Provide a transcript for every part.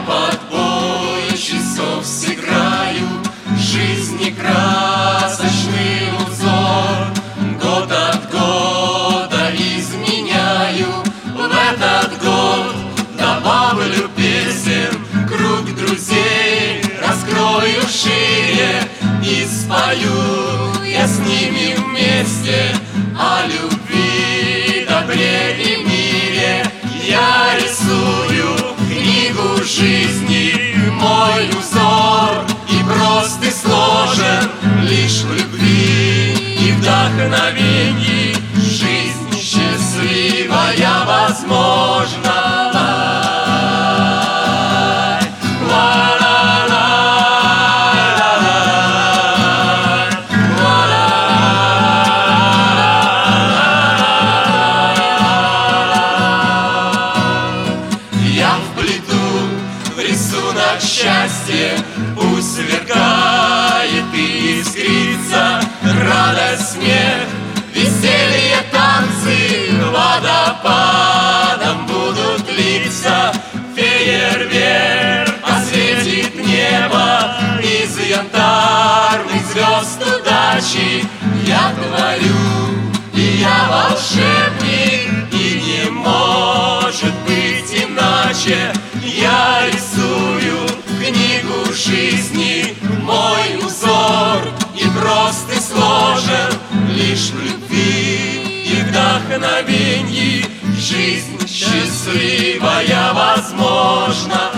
подбой часов сыграю, жизни красочный узор. Год от года изменяю, в этот год добавлю песен, круг друзей раскрою шире и спою я с ними вместе о любви, добре и мире. Я рисую книгу жизни, мой узор и прост и сложен лишь в любви и вдохновении. Жизнь счастливая возможна. Я вплету в рисунок счастье, пусть сверкает и искрится, радость, смех, веселье, танцы водопадом будут литься. Фейерверк осветит небо из янтарных звезд удачи. Я творю, и я волшебник, и не может быть иначе. Я рисую книгу жизни, мой узор и прост и сложен лишь в любви и вдохновении. Жизнь счастливая возможна.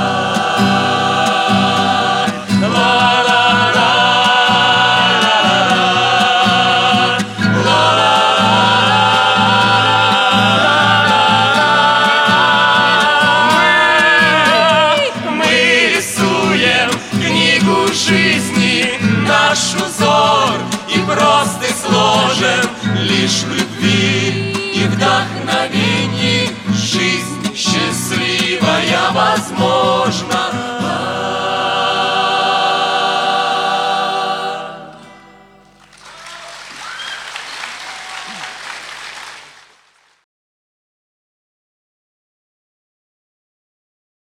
Жизни наш узор и прост и сложен лишь в любви и вдохновении. Жизнь счастливая возможна.